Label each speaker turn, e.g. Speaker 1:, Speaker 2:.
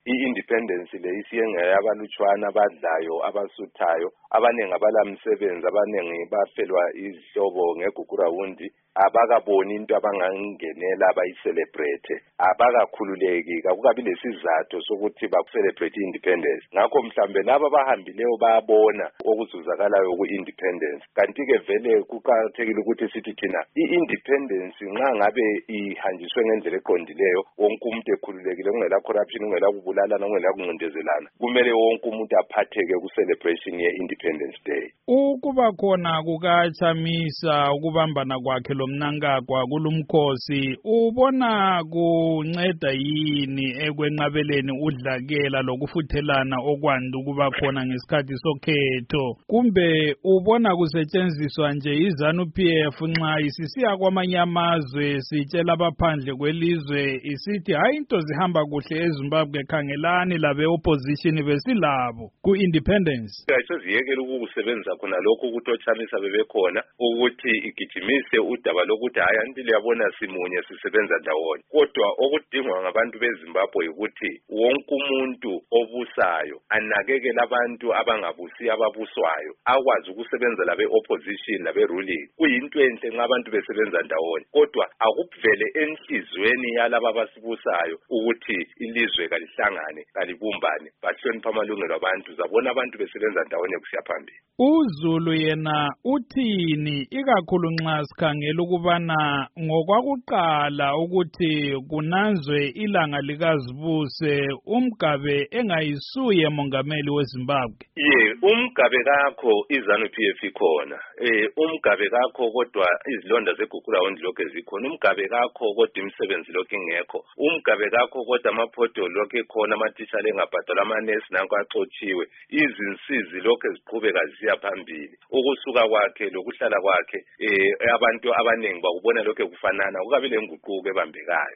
Speaker 1: i-independence le isiyenga yabalutshwana abadlayo abasuthayo abaningi abalamsebenzi abaningi bafelwa izihlobo ngegugurawundi abakaboni into abangangenela abayicelebrate abakakhululeki kakukabi lesizathu sokuthi bakucelebrate independence ngakho mhlambe laba bahambileyo bayabona okuzuzakalayo ku-independence kanti-ke vele kuqakathekile ukuthi sithi thina i-independence nxa ngabe ihanjiswe ngendlela eqondileyo wonke umuntu ekhululekile kungela corruption kungela kubulalana kungela kuncindezelana kumele wonke umuntu aphatheke ku-celebration ye-independence day.
Speaker 2: Ukuba khona kukaChamisa ukubambana kwakhe lomnankagwa kulumkhosi ubona kunceda yini ekwenqabeleni udlakela lokufuthelana okwanda ukuba khona ngesikhathi sokhetho kumbe ubona kusetshenziswa nje iZANU-PF nxa isisiya kwamanye amazwe sitshela abaphandle kwelizwe isithi hayi into zihamba kuhle eZimbabwe khangelani labe opposition besilabo ku-independence?
Speaker 1: Ayiseziyekela ukusebenza khona lokho ukuthi oChamisa bebekhona ukuthi igijimise udaba lokuthi hayi anti liyabona simunye sisebenza ndawonye kodwa okudingwa ngabantu beZimbabwe ukuthi wonke umuntu obusayo anakekele abantu abangabusi ababuswayo akwazi ukusebenza labe opposition labe ruling kuyinto enhle nxa abantu besebenza ndawonye kodwa akuvele enhlizweni yalabo abasibusayo ukuthi ilizwe kalihlangane kalibumbane bahlonipha amalungelo abantu zabona abantu besebenza ndawonye kusiya phambili.
Speaker 2: uZulu yena uthini ikakhulu nxa sikhangela ukubana ngokwakuqala ukuthi kunanzwe ilanga likazibuse uMgabe engayisuye mongameli weZimbabwe?
Speaker 1: uMgabe kakho iZANU-PF ikhona uMgabe kakho kodwa izilonda zegugurawundi lokho zikhona uMgabe kakho kodwa imisebenzi lokho ingekho uMgabe kakho kodwa amaphoto lokho ekhona amatitsha engabhadalwa amanesi nanko axotshiwe izinsizi lokho ziqhubeka ziya phambili ukusuka kwakhe lokuhlala kwakhe abantu abaningi bakubona lokho kufanana kukabe lenguquko ebambekayo